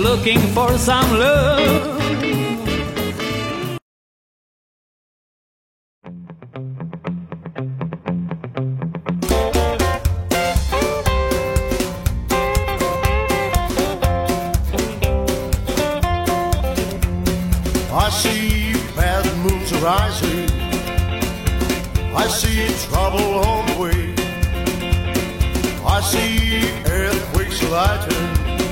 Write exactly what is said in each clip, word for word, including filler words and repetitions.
looking for some love. I see bad moons arising, I see trouble on the way, I see earthquakes lighten,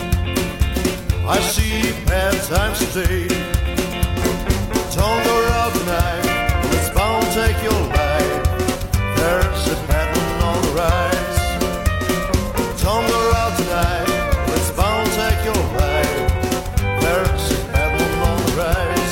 I see bad times today. Don't go out tonight, it's bound to take your life. There's a battle on the rise. Don't go out tonight, it's bound to take your life. There's a battle on the rise.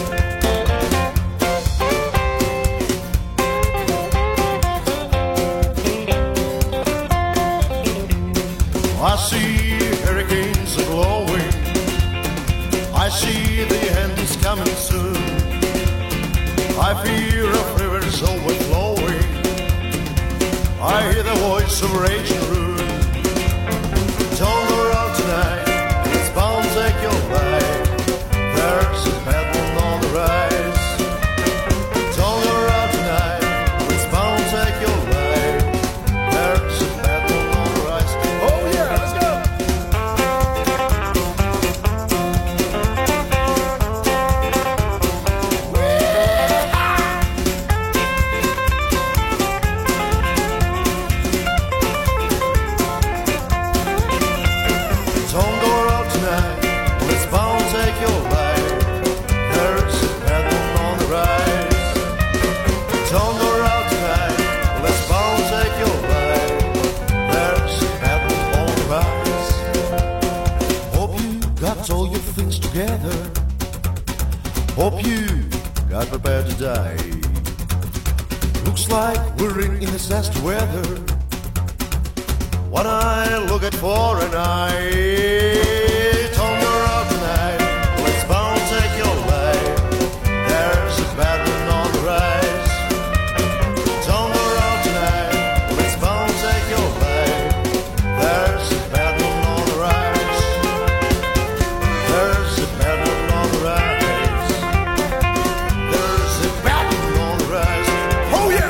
I see hurricanes are blowing, I see the end is coming soon. I fear of rivers overflowing, I hear the voice of rage and ruin. Don't go out tonight, it's bound to take your life. There's a battle on the rise. Don't go out tonight, it's bound to take your life. There's a battle on the rise. Oh yeah, let's go! Don't go out tonight, it's bound to take your life. There's a battle on the rise. Don't go out tonight, it's bound to take your life. There's a battle on the rise. Hope you got all your things together. Hope you got prepared to die. Looks like we're in disaster weather. What I look at for an eye. Don't go out tonight, it's bound to take your life. There's a battle on the rise. Don't go out tonight, it's bound to take your life. There's a battle on the rise. There's a battle on the rise. There's a battle on the rise. Oh yeah!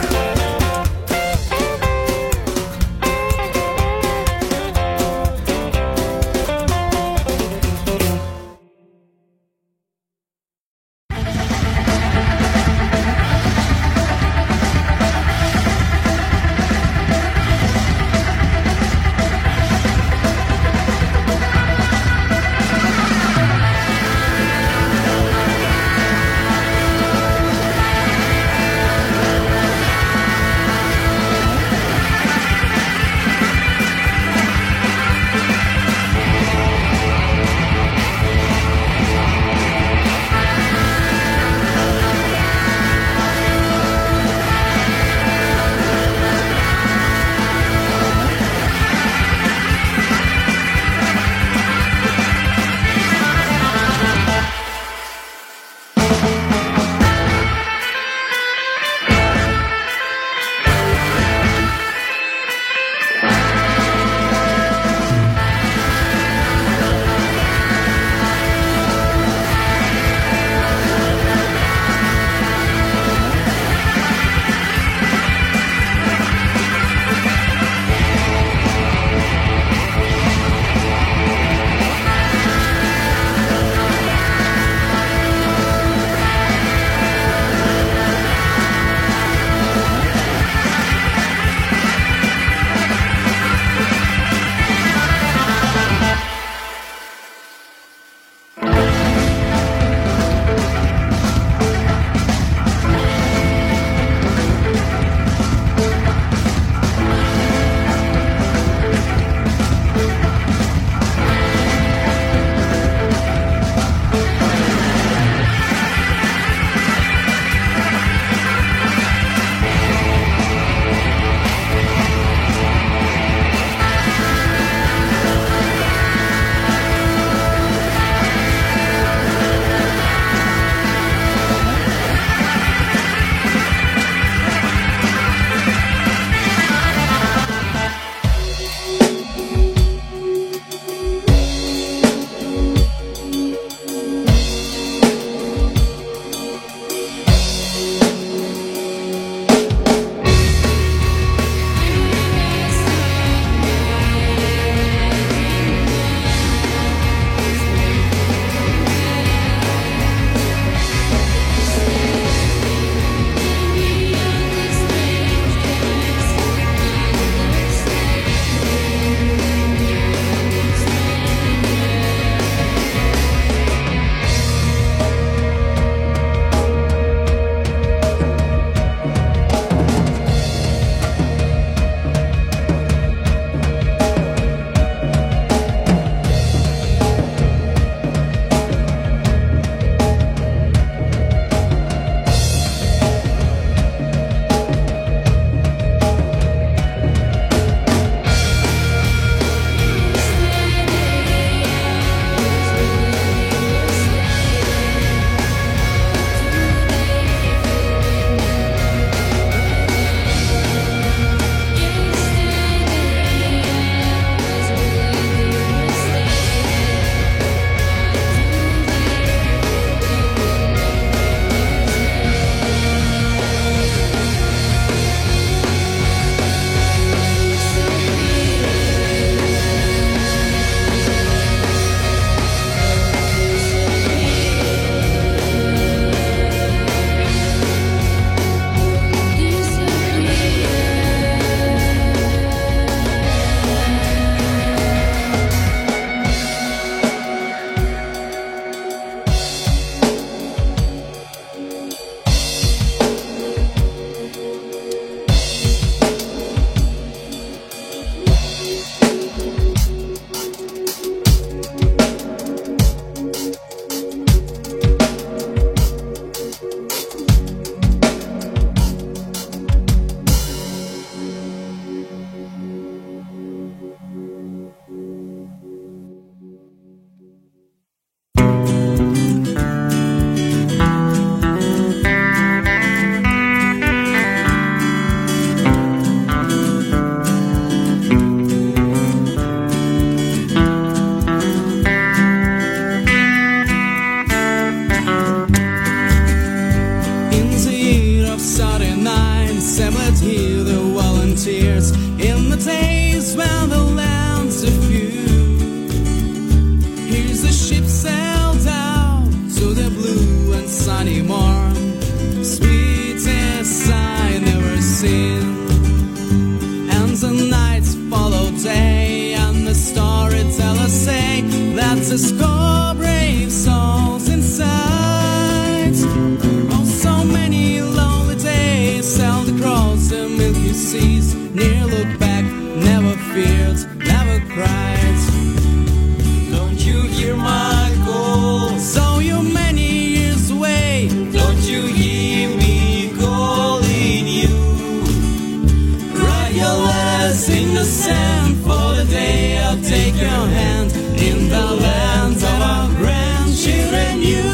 It's a score brave souls inside. Oh, so many lonely days sailed across the milky seas. Near look back, never feared, never cried. Don't you hear my call? So you many years away. Don't you hear me calling you? Write your letters in the sand for the day I'll take your hand in the land of our grandchildren. You.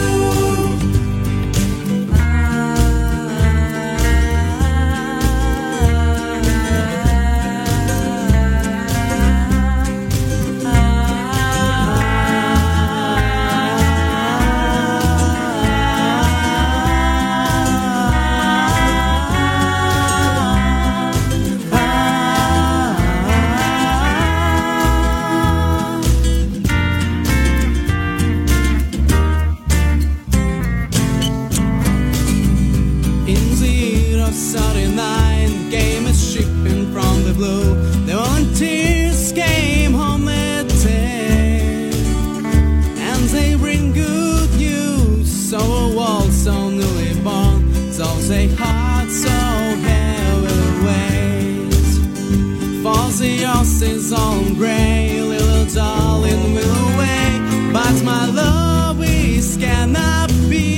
seventy-nine, game is shipping from the blue. The volunteers came home that day, and they bring good news. So a world so newly born, so they heart so heavy weight. For the earth is all grey, little darling will away, but my love is cannot be.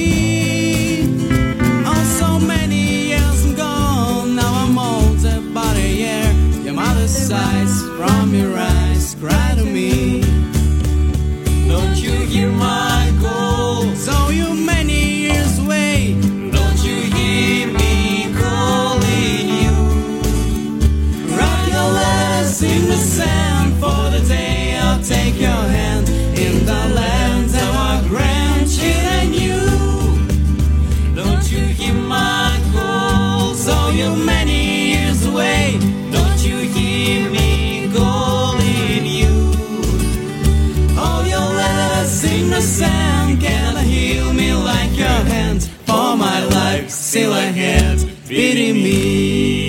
Sighs from your eyes, cry to me. Don't you hear my call? So you many years away. Don't you hear me calling you? Write your letters in the sand for the day I'll take your hand in the land of our grandchildren. You. Don't you hear my call? So you many years away. Don't you hear me calling you? All your letters in the sand cannot heal me like your hand. For my life still ahead, beating me.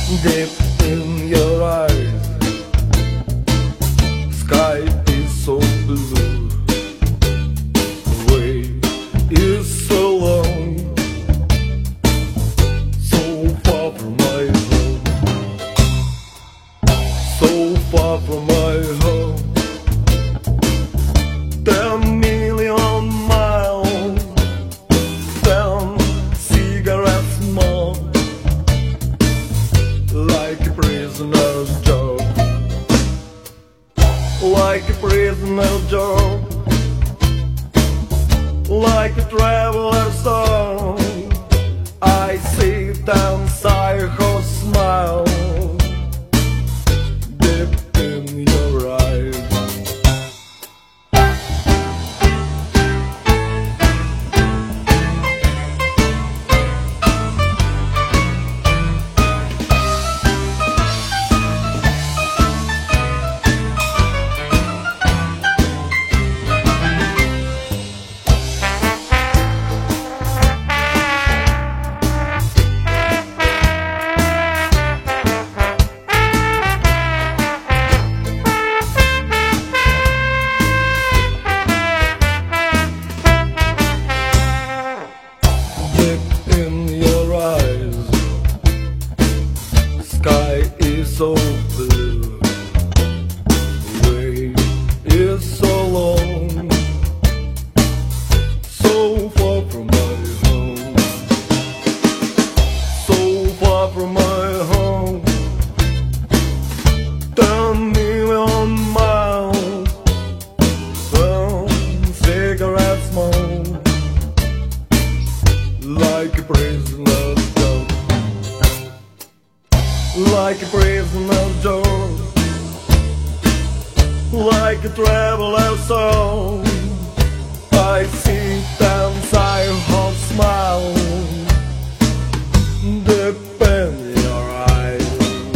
Deep in your eyes, sky is so blue, way is so long, so far from my home, so far from my home. Ten million miles, ten cigarettes more, like a prisoner's job, like a prisoner's job, like a traveler's song. I sit and sigh or smile deep in your eyes. So blue, way is so long, so far from my home, so far from my home. Ten million miles, ten cigarette smoke, like a prisoner's dog, like a prisoner's door, like a traveler's song. I sit and sigh or smile deep in your eyes.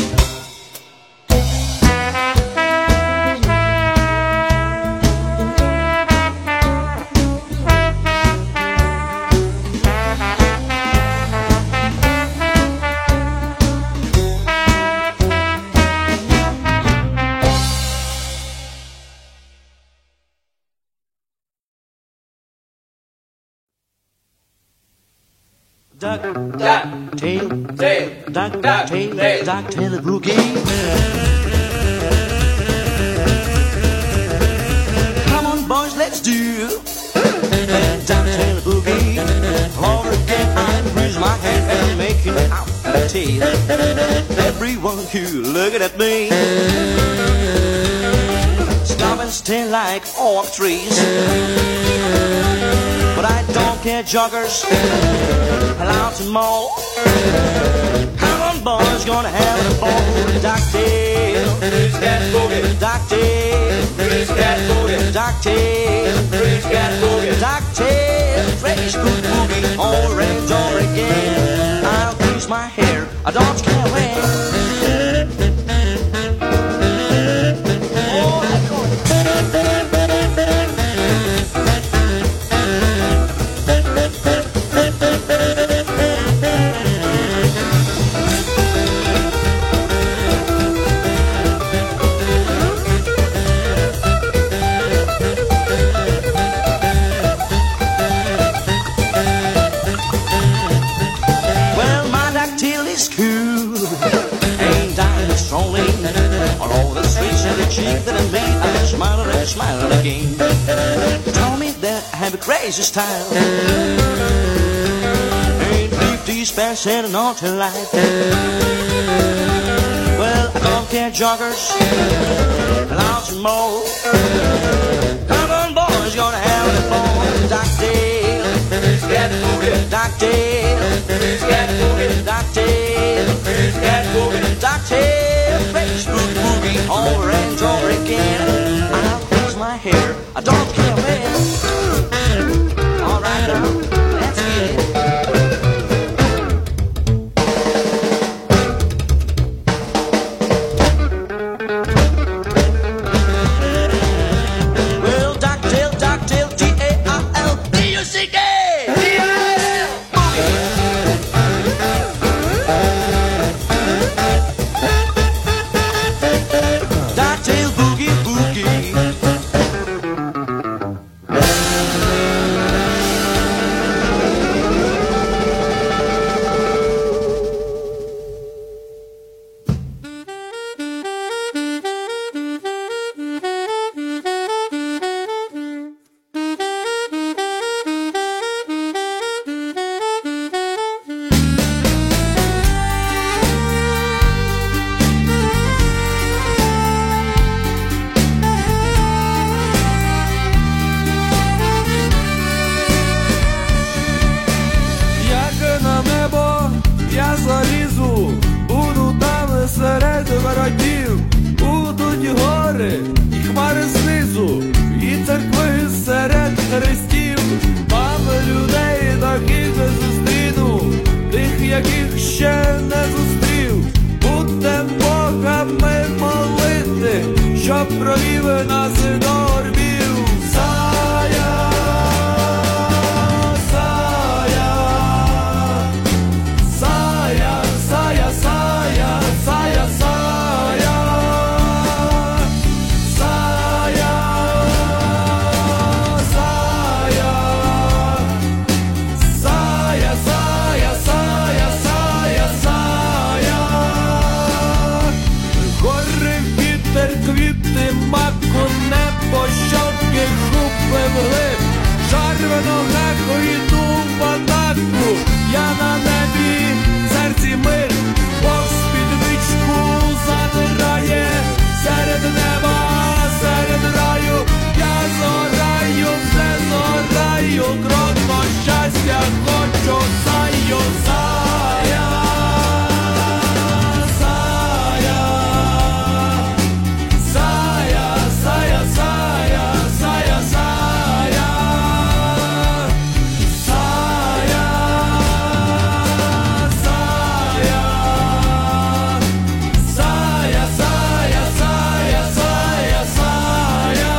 Duck, duck, tail, tail, duck, duck, tail, duck, tail, boogie. Come on, boys, let's do duck, tail, boogie. All again, I'm raising my hand and making out the tail. Everyone who looking at me, stop and stare like oak trees. But I don't care, joggers, lots and more. Come on, boys, gonna have a ball. Ducktail, ducktail, ducktail, ducktail, fresh good boogie, orange or again. I'll grease my hair, I don't care when. Oh, I'm going. Cheek that I made, I'm smiling and smiling again. Told me that I have a crazy style, ain't fifty spare and on to life. Well, I don't care, joggers, lots and more. Come on, boys, gonna have a ball. Ducktail, ducktail, ducktail, ducktail, fresh fruit boogie, orange or again. I'll fix my hair, I don't care when. All right now, let's get it. Well, ducktail, ducktail, D A R L D U C K. D A R L би нас і горбів. Сая, сая, сая, сая, сая, сая, сая, сая, сая, сая, сая, сая, сая, сая. Гори вітер, квіти, маку, небо, щоки, губи вглиб, жар в ногах, йду в атаку, я на небі, в серці мир, Бог спідничку задирає, серед неба, серед раю, я зораю, все зораю, кротко щастя хочу, саю, сая, сая, сая, сая, сая, сая, сая, сая, сая, сая, сая, сая, сая, сая.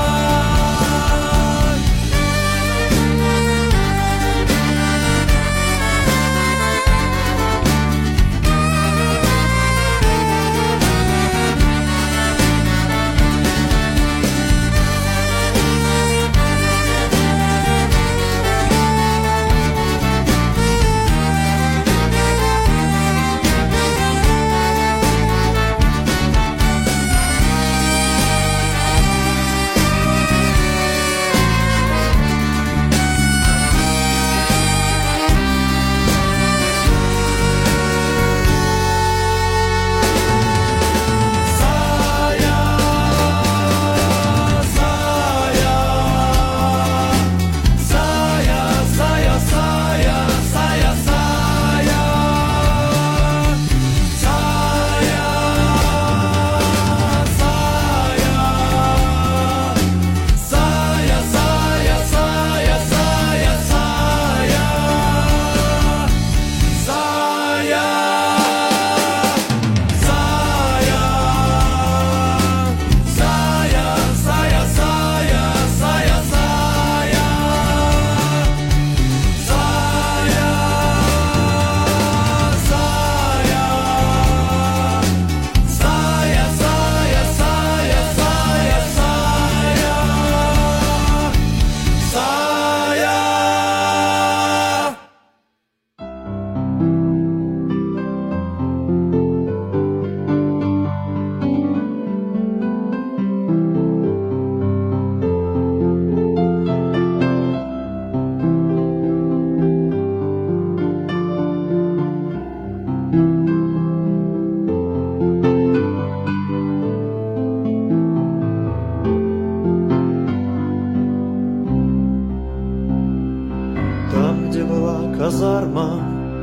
Там, где была казарма,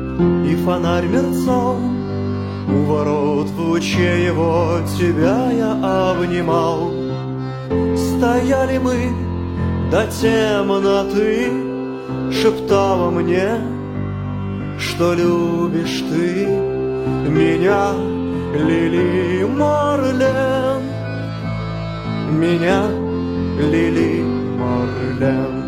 и фонарь мерцал, у ворот в луче его тебя я обнимал. Стояли мы до темноты, шептала мне, что любишь ты меня, Лили Марлен, меня, Лили Марлен.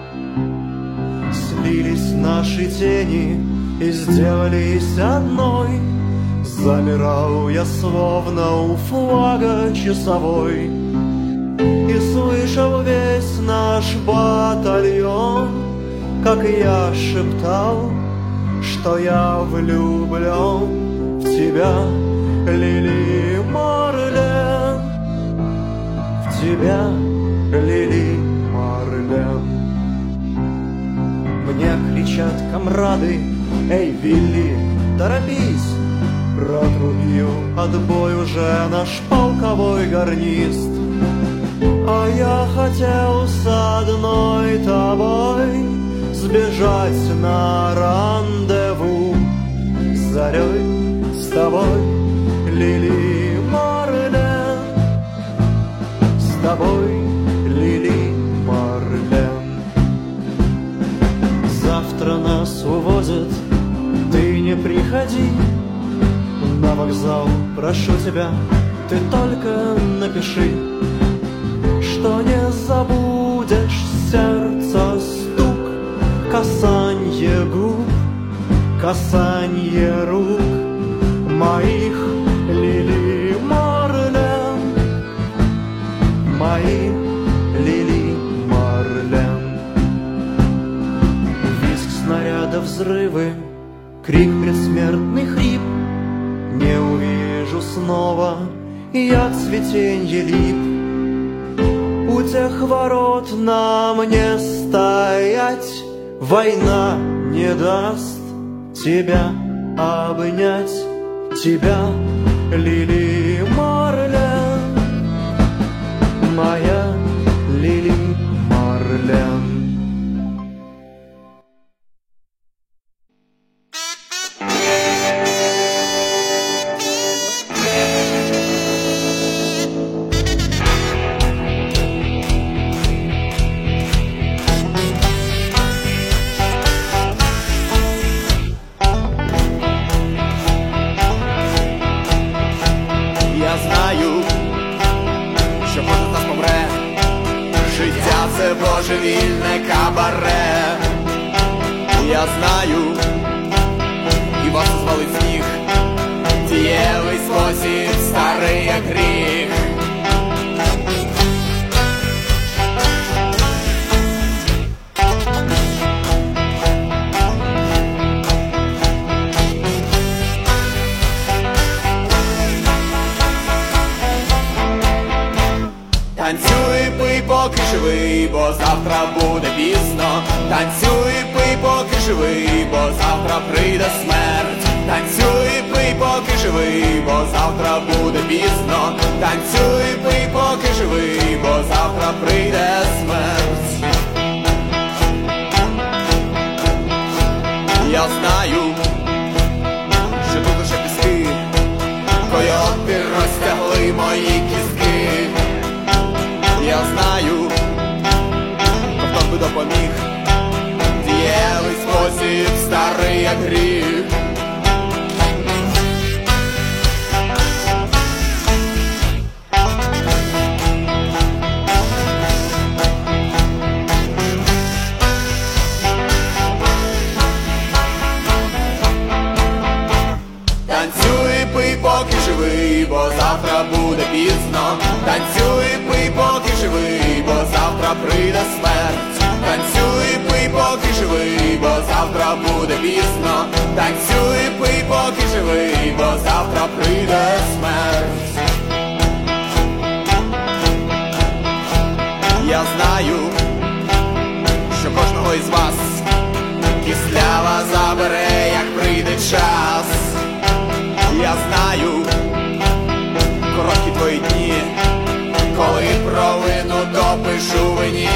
Слились наши тени и сделались одной. Замирал я словно у флага часовой и слышал весь наш батальон, как я шептал, что я влюблен в тебя, Лили Марлен, в тебя, Лили Марлен. Мне кричат комрады: эй, Вилли, торопись, протрубил отбой уже наш полковой гарнист. А я хотел с одной тобой сбежать на рандеву с зарей, с тобой, Лили Марлен, с тобой, Лили Марлен. Завтра нас увозят, ты не приходи на вокзал, прошу тебя, ты только напиши. что не забудешь сердца стук, касанье губ, касанье рук моих Лили Марлен, моих Лили Марлен. Визг снаряда, взрывы, крик, предсмертный хрип. Не увижу снова я цветенье лип. У тех ворот нам не стоять, война не даст тебя обнять, тебя, Лили Марлен, моя Лили Марлен. Божевільне кабаре, я знаю, і вас звалить сніг, дієвий спосіб, старий як гріх. Танцюй, пий, поки живий, бо завтра буде пізно. Танцюй, пий, поки живий, бо завтра прийде смерть. Танцюй, пий, поки живий, бо завтра буде пізно. Танцюй, пий, поки живий, бо завтра прийде смерть. Я знаю, що тут уже піски, койоти розтягли мої кістки. Я знаю, хто би допоміг, дієвий спосіб, старий як гріх. Танцюй, пий, поки живий, бо завтра буде пізно. Танцюй, пий, поки живий, бо завтра прийде смерть. Танцюй, пий, поки живий, бо завтра буде пізно. Танцюй, пий, поки живий, бо завтра прийде смерть. Я знаю, що кожного із вас кислява забере, як прийде час. Я знаю, короткі твої дні, коли провину допишу вині.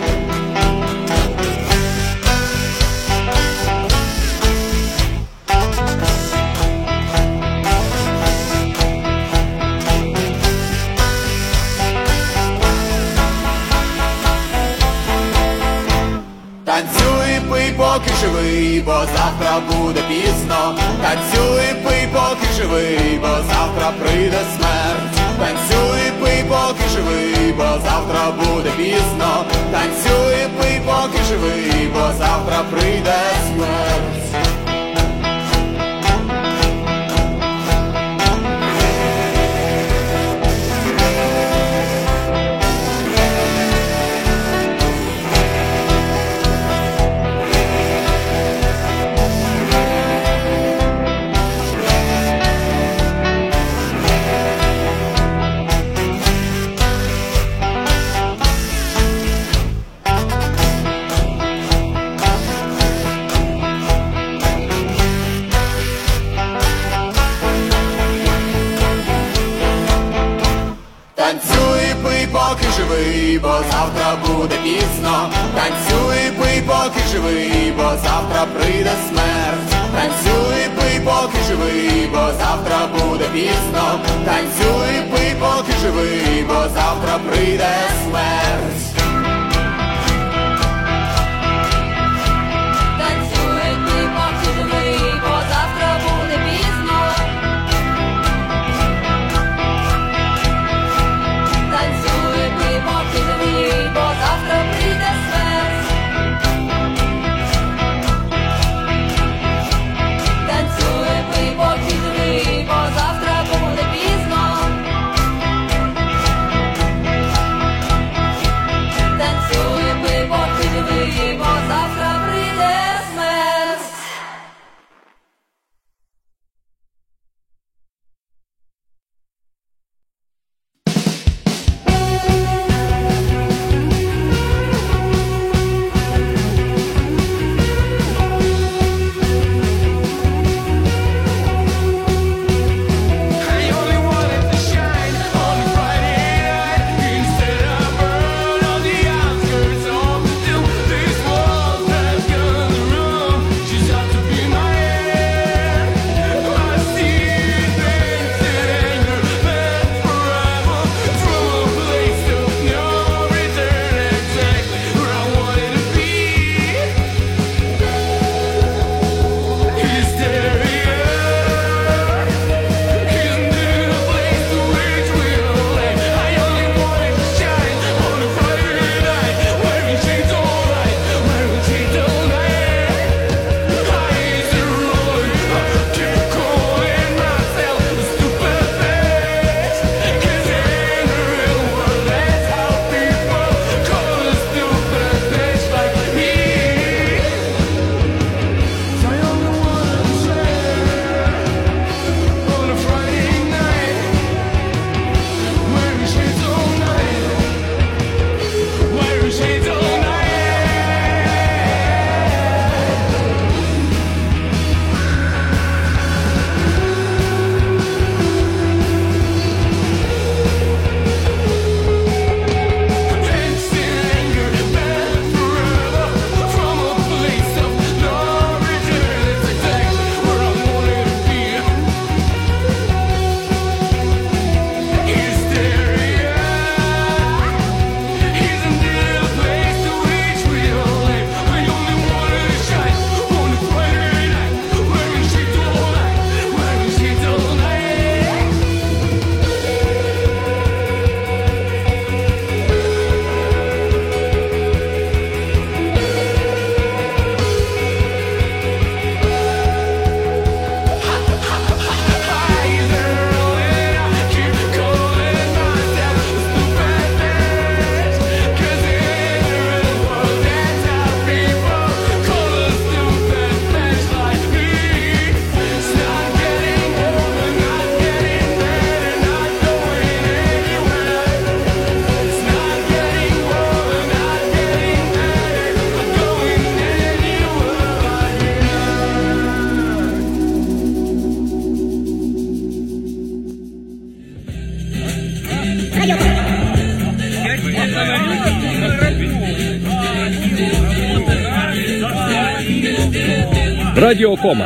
Танцюй, пий, поки живий, бо завтра буде пізно. Танцюй, пий, поки живий, бо завтра прийде смерть. Танцюй, пий, поки живий, бо завтра буде пізно. Танцюй, пий, поки живий, бо завтра прийде смерть. Танцюй, пий, поки живий, бо завтра буде пізно. Танцюй, пий, поки живий, бо завтра прийде смерть. Танцюй, пий, поки живий, бо завтра буде пізно. Танцюй, пий, поки живий, бо завтра прийде смерть. Танцюй, пий, поки живий, бо завтра буде пізно. Танцюй, пий, поки живий. Радіо Кома.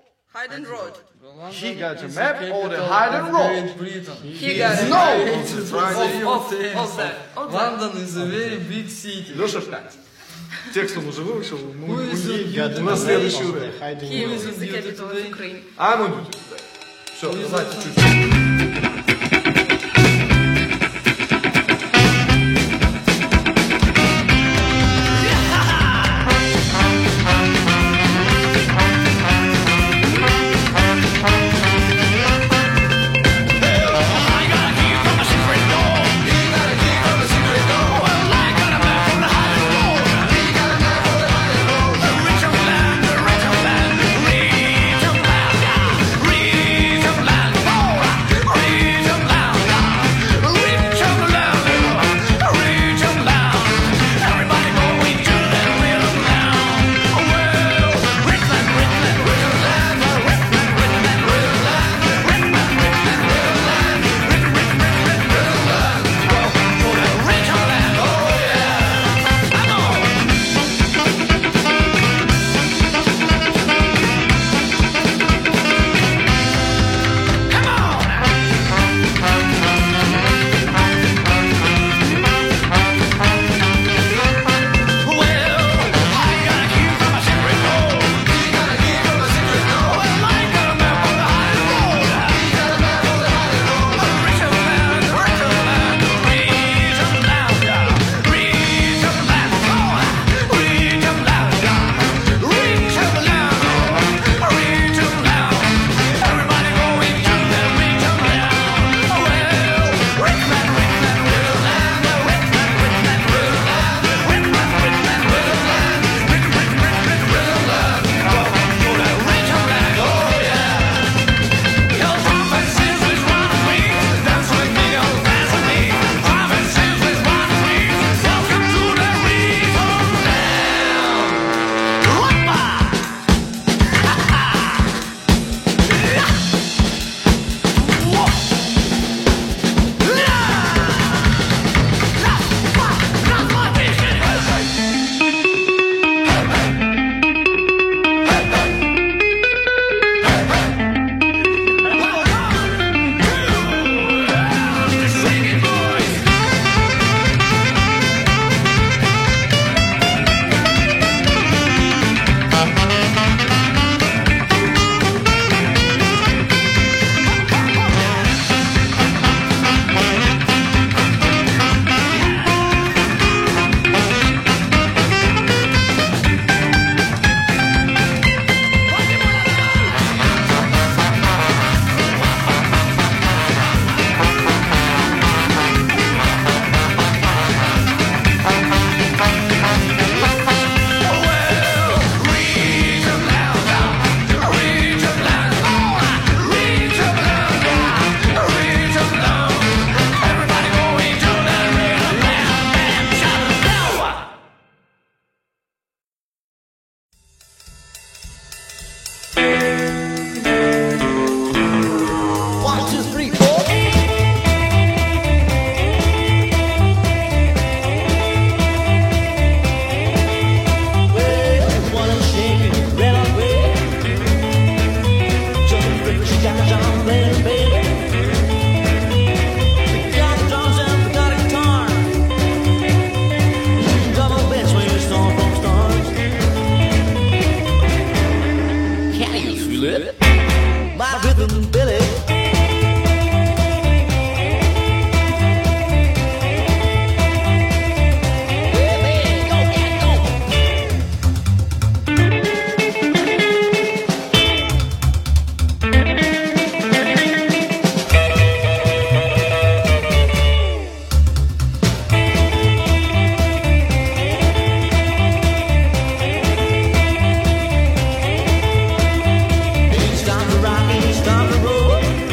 Hide and road. He got a map or the hide and road. He got a No! Of, of that. Of that. London is a very big city. Леша, текст он уже выучил, ну, у нас следующий уровень. Kyiv is the capital of Ukraine. А, ну, все, давайте чуть-чуть. Stop the rock and stop the roll.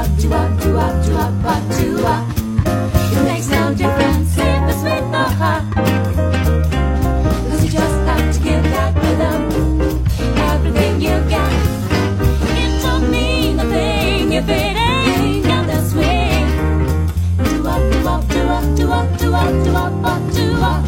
do-wop, do-wop, do-wop, do-wop, wop, do-wop. It makes no difference if it's sweet or hot, 'cause you just have to give that rhythm everything you got. It don't mean a thing if it ain't got that swing. Do-wop, do-wop, do-wop, do-wop, do-wop, do-wop, wop, do-wop.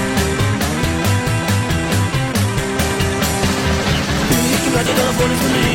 Ради телефону звони.